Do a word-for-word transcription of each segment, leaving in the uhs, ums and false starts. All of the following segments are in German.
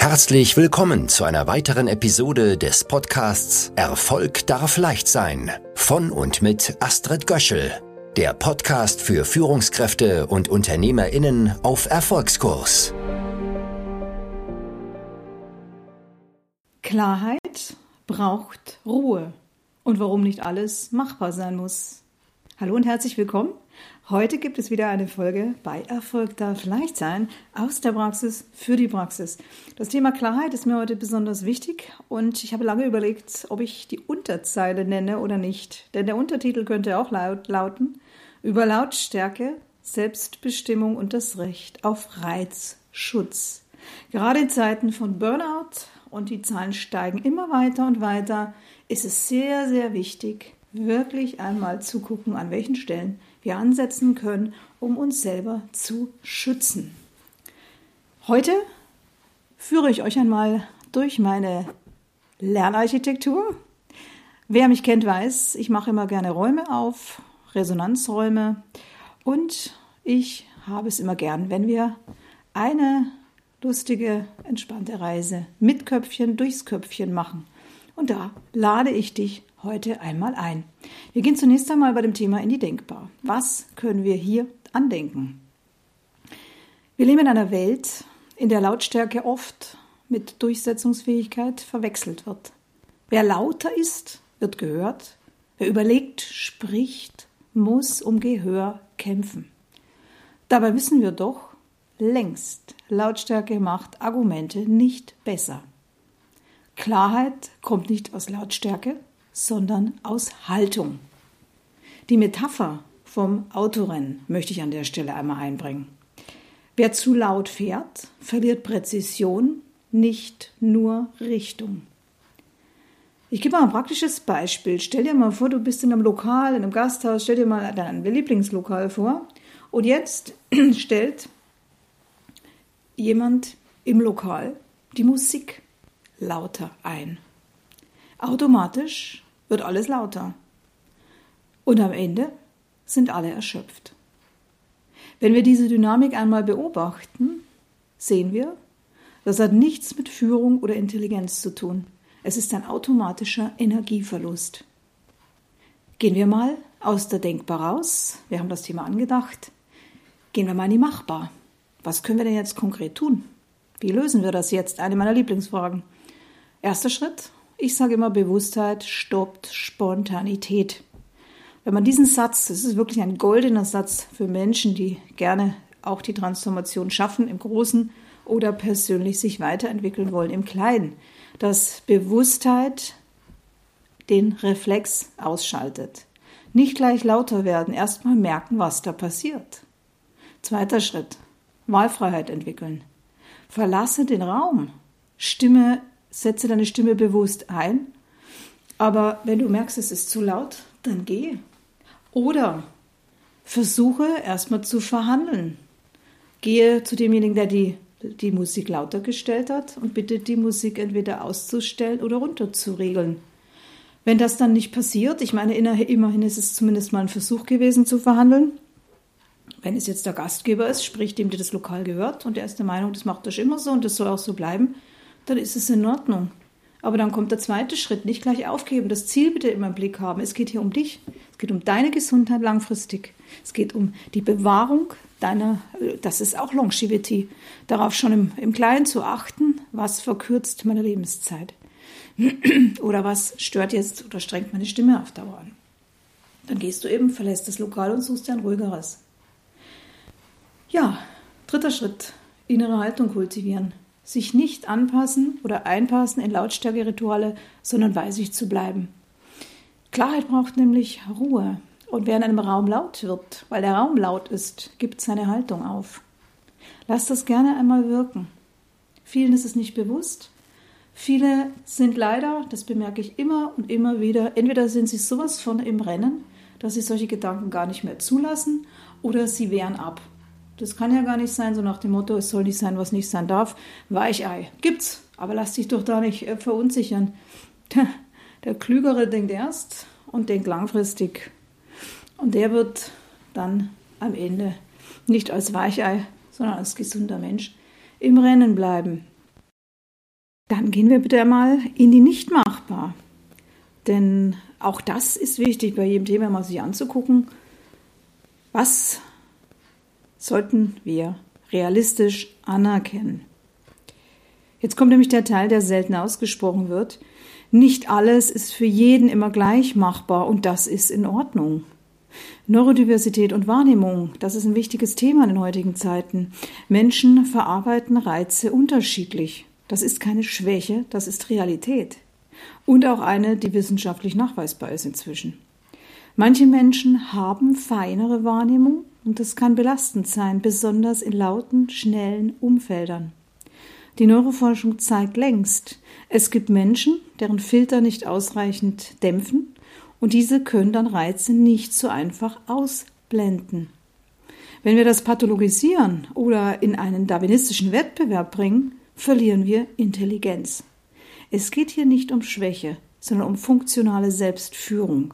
Herzlich willkommen zu einer weiteren Episode des Podcasts Erfolg darf leicht sein von und mit Astrid Göschel, der Podcast für Führungskräfte und UnternehmerInnen auf Erfolgskurs. Klarheit braucht Ruhe und warum nicht alles machbar sein muss. Hallo und herzlich willkommen. Heute gibt es wieder eine Folge bei Erfolg darf leicht sein, aus der Praxis für die Praxis. Das Thema Klarheit ist mir heute besonders wichtig und ich habe lange überlegt, ob ich die Unterzeile nenne oder nicht. Denn der Untertitel könnte auch laut, lauten, über Lautstärke, Selbstbestimmung und das Recht auf Reizschutz. Gerade in Zeiten von Burnout und die Zahlen steigen immer weiter und weiter, ist es sehr, sehr wichtig, wirklich einmal zu gucken, an welchen Stellen wir ansetzen können, um uns selber zu schützen. Heute führe ich euch einmal durch meine Lernarchitektur. Wer mich kennt, weiß, ich mache immer gerne Räume auf, Resonanzräume, und ich habe es immer gern, wenn wir eine lustige, entspannte Reise mit Köpfchen durchs Köpfchen machen. Und da lade ich dich heute einmal ein. Wir gehen zunächst einmal bei dem Thema in die Denkbar. Was können wir hier andenken? Wir leben in einer Welt, in der Lautstärke oft mit Durchsetzungsfähigkeit verwechselt wird. Wer lauter ist, wird gehört. Wer überlegt, spricht, muss um Gehör kämpfen. Dabei wissen wir doch längst, Lautstärke macht Argumente nicht besser. Klarheit kommt nicht aus Lautstärke, sondern aus Haltung. Die Metapher vom Autorennen möchte ich an der Stelle einmal einbringen. Wer zu laut fährt, verliert Präzision, nicht nur Richtung. Ich gebe mal ein praktisches Beispiel. Stell dir mal vor, du bist in einem Lokal, in einem Gasthaus, stell dir mal dein Lieblingslokal vor und jetzt stellt jemand im Lokal die Musik lauter ein. Automatisch wird alles lauter. Und am Ende sind alle erschöpft. Wenn wir diese Dynamik einmal beobachten, sehen wir, das hat nichts mit Führung oder Intelligenz zu tun. Es ist ein automatischer Energieverlust. Gehen wir mal aus der Denkbar raus. Wir haben das Thema angedacht. Gehen wir mal in die Machbar. Was können wir denn jetzt konkret tun? Wie lösen wir das jetzt? Eine meiner Lieblingsfragen. Erster Schritt. Ich sage immer, Bewusstheit stoppt Spontanität. Wenn man diesen Satz, das ist wirklich ein goldener Satz für Menschen, die gerne auch die Transformation schaffen, im Großen oder persönlich sich weiterentwickeln wollen, im Kleinen, dass Bewusstheit den Reflex ausschaltet. Nicht gleich lauter werden, erstmal merken, was da passiert. Zweiter Schritt, Wahlfreiheit entwickeln. Verlasse den Raum, Stimme Setze deine Stimme bewusst ein, aber wenn du merkst, es ist zu laut, dann geh. Oder versuche erstmal zu verhandeln. Gehe zu demjenigen, der die, die Musik lauter gestellt hat, und bitte die Musik entweder auszustellen oder runterzuregeln. Wenn das dann nicht passiert, ich meine, immerhin ist es zumindest mal ein Versuch gewesen zu verhandeln. Wenn es jetzt der Gastgeber ist, sprich dem, der das Lokal gehört, und der ist der Meinung, das macht das immer so und das soll auch so bleiben, dann ist es in Ordnung. Aber dann kommt der zweite Schritt, nicht gleich aufgeben, das Ziel bitte immer im Blick haben. Es geht hier um dich, es geht um deine Gesundheit langfristig. Es geht um die Bewahrung deiner, das ist auch Longevity, darauf schon im, im Kleinen zu achten, was verkürzt meine Lebenszeit. Oder was stört jetzt oder strengt meine Stimme auf Dauer an. Dann gehst du eben, verlässt das Lokal und suchst dir ein ruhigeres. Ja, dritter Schritt, innere Haltung kultivieren. Sich nicht anpassen oder einpassen in Lautstärkerituale, sondern bei sich zu bleiben. Klarheit braucht nämlich Ruhe. Und wer in einem Raum laut wird, weil der Raum laut ist, gibt seine Haltung auf. Lass das gerne einmal wirken. Vielen ist es nicht bewusst. Viele sind leider, das bemerke ich immer und immer wieder, entweder sind sie sowas von im Rennen, dass sie solche Gedanken gar nicht mehr zulassen, oder sie wehren ab. Das kann ja gar nicht sein, so nach dem Motto, es soll nicht sein, was nicht sein darf. Weichei. Gibt's, aber lass dich doch da nicht äh, verunsichern. Der Klügere denkt erst und denkt langfristig. Und der wird dann am Ende nicht als Weichei, sondern als gesunder Mensch im Rennen bleiben. Dann gehen wir bitte einmal in die nicht machbar. Denn auch das ist wichtig, bei jedem Thema mal sich anzugucken, was sollten wir realistisch anerkennen. Jetzt kommt nämlich der Teil, der selten ausgesprochen wird. Nicht alles ist für jeden immer gleich machbar und das ist in Ordnung. Neurodiversität und Wahrnehmung, das ist ein wichtiges Thema in den heutigen Zeiten. Menschen verarbeiten Reize unterschiedlich. Das ist keine Schwäche, das ist Realität. Und auch eine, die wissenschaftlich nachweisbar ist inzwischen. Manche Menschen haben feinere Wahrnehmung und das kann belastend sein, besonders in lauten, schnellen Umfeldern. Die Neuroforschung zeigt längst, es gibt Menschen, deren Filter nicht ausreichend dämpfen und diese können dann Reize nicht so einfach ausblenden. Wenn wir das pathologisieren oder in einen darwinistischen Wettbewerb bringen, verlieren wir Intelligenz. Es geht hier nicht um Schwäche, sondern um funktionale Selbstführung.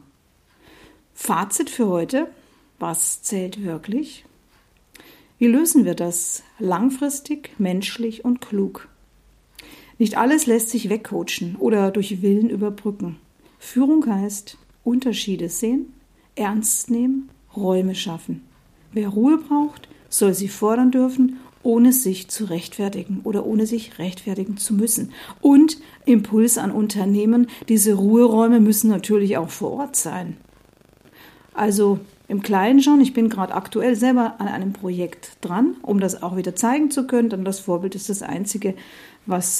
Fazit für heute: Was zählt wirklich? Wie lösen wir das langfristig, menschlich und klug? Nicht alles lässt sich wegcoachen oder durch Willen überbrücken. Führung heißt Unterschiede sehen, ernst nehmen, Räume schaffen. Wer Ruhe braucht, soll sie fordern dürfen, ohne sich zu rechtfertigen oder ohne sich rechtfertigen zu müssen. Und Impuls an Unternehmen, diese Ruheräume müssen natürlich auch vor Ort sein. Also im Kleinen schon, ich bin gerade aktuell selber an einem Projekt dran, um das auch wieder zeigen zu können. Denn das Vorbild ist das Einzige, was,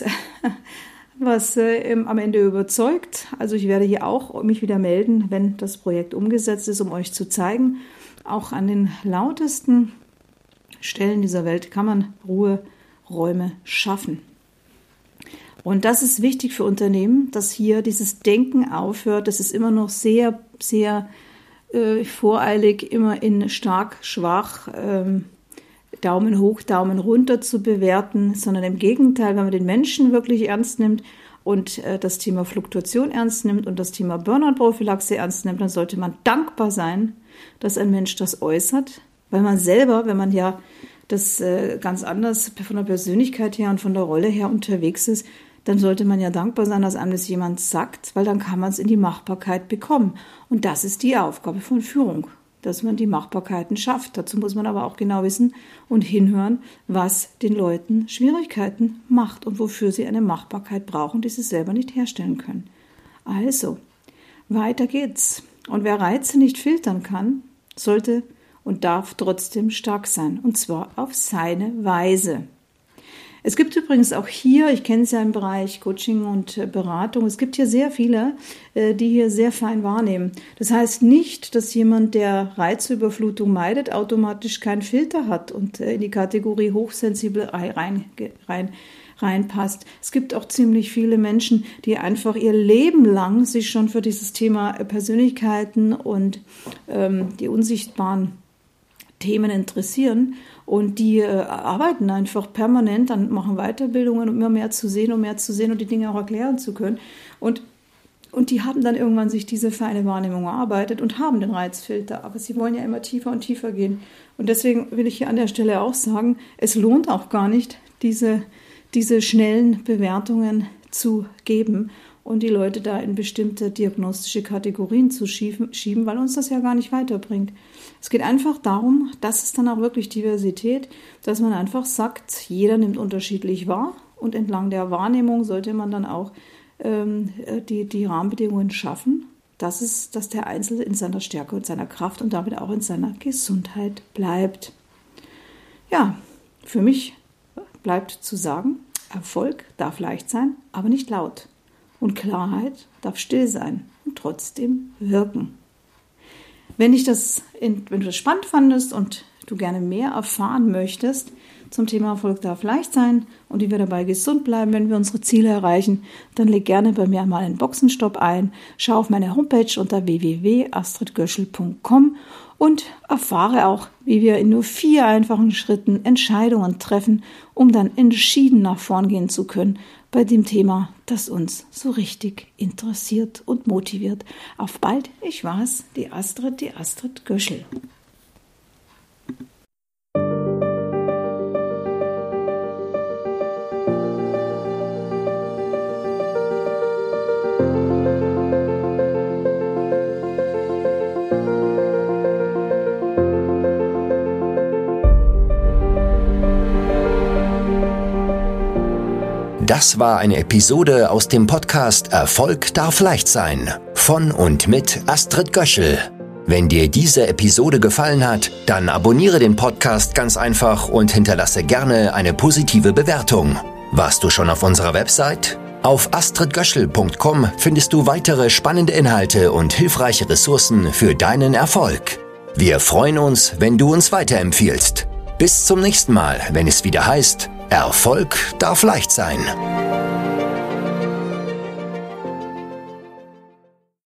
was äh, am Ende überzeugt. Also ich werde hier auch mich wieder melden, wenn das Projekt umgesetzt ist, um euch zu zeigen, auch an den lautesten Stellen dieser Welt kann man Ruheräume schaffen. Und das ist wichtig für Unternehmen, dass hier dieses Denken aufhört. Das ist immer noch sehr, sehr äh, voreilig, immer in stark, schwach, ähm, Daumen hoch, Daumen runter zu bewerten, sondern im Gegenteil, wenn man den Menschen wirklich ernst nimmt und äh, das Thema Fluktuation ernst nimmt und das Thema Burnout-Prophylaxe ernst nimmt, dann sollte man dankbar sein, dass ein Mensch das äußert, weil man selber, wenn man ja das äh, ganz anders von der Persönlichkeit her und von der Rolle her unterwegs ist, dann sollte man ja dankbar sein, dass einem das jemand sagt, weil dann kann man es in die Machbarkeit bekommen. Und das ist die Aufgabe von Führung, dass man die Machbarkeiten schafft. Dazu muss man aber auch genau wissen und hinhören, was den Leuten Schwierigkeiten macht und wofür sie eine Machbarkeit brauchen, die sie selber nicht herstellen können. Also, weiter geht's. Und wer Reize nicht filtern kann, sollte und darf trotzdem stark sein, und zwar auf seine Weise. Es gibt übrigens auch hier, ich kenne es ja im Bereich Coaching und Beratung, es gibt hier sehr viele, die hier sehr fein wahrnehmen. Das heißt nicht, dass jemand, der Reizüberflutung meidet, automatisch keinen Filter hat und in die Kategorie hochsensibel rein, rein, reinpasst. Es gibt auch ziemlich viele Menschen, die einfach ihr Leben lang sich schon für dieses Thema Persönlichkeiten und ähm, die unsichtbaren Themen interessieren und die äh, arbeiten einfach permanent, dann machen Weiterbildungen, um immer mehr zu sehen und mehr zu sehen und die Dinge auch erklären zu können. Und, und die haben dann irgendwann sich diese feine Wahrnehmung erarbeitet und haben den Reizfilter, aber sie wollen ja immer tiefer und tiefer gehen. Und deswegen will ich hier an der Stelle auch sagen, es lohnt auch gar nicht, diese, diese schnellen Bewertungen zu geben und die Leute da in bestimmte diagnostische Kategorien zu schieben, schieben, weil uns das ja gar nicht weiterbringt. Es geht einfach darum, das ist dann auch wirklich Diversität, dass man einfach sagt, jeder nimmt unterschiedlich wahr und entlang der Wahrnehmung sollte man dann auch ähm, die, die Rahmenbedingungen schaffen, dass, es, dass der Einzelne in seiner Stärke und seiner Kraft und damit auch in seiner Gesundheit bleibt. Ja, für mich bleibt zu sagen, Erfolg darf leicht sein, aber nicht laut. Und Klarheit darf still sein und trotzdem wirken. Wenn, ich das, wenn du das spannend fandest und du gerne mehr erfahren möchtest zum Thema Erfolg darf leicht sein und wie wir dabei gesund bleiben, wenn wir unsere Ziele erreichen, dann leg gerne bei mir mal einen Boxenstopp ein, schau auf meine Homepage unter w w w punkt astrid göschel punkt com und erfahre auch, wie wir in nur vier einfachen Schritten Entscheidungen treffen, um dann entschieden nach vorn gehen zu können bei dem Thema, das uns so richtig interessiert und motiviert. Auf bald, ich war's, die Astrid, die Astrid Göschel. Das war eine Episode aus dem Podcast Erfolg darf leicht sein von und mit Astrid Göschel. Wenn dir diese Episode gefallen hat, dann abonniere den Podcast ganz einfach und hinterlasse gerne eine positive Bewertung. Warst du schon auf unserer Website? Auf astrid göschel punkt com findest du weitere spannende Inhalte und hilfreiche Ressourcen für deinen Erfolg. Wir freuen uns, wenn du uns weiterempfiehlst. Bis zum nächsten Mal, wenn es wieder heißt, Erfolg darf leicht sein.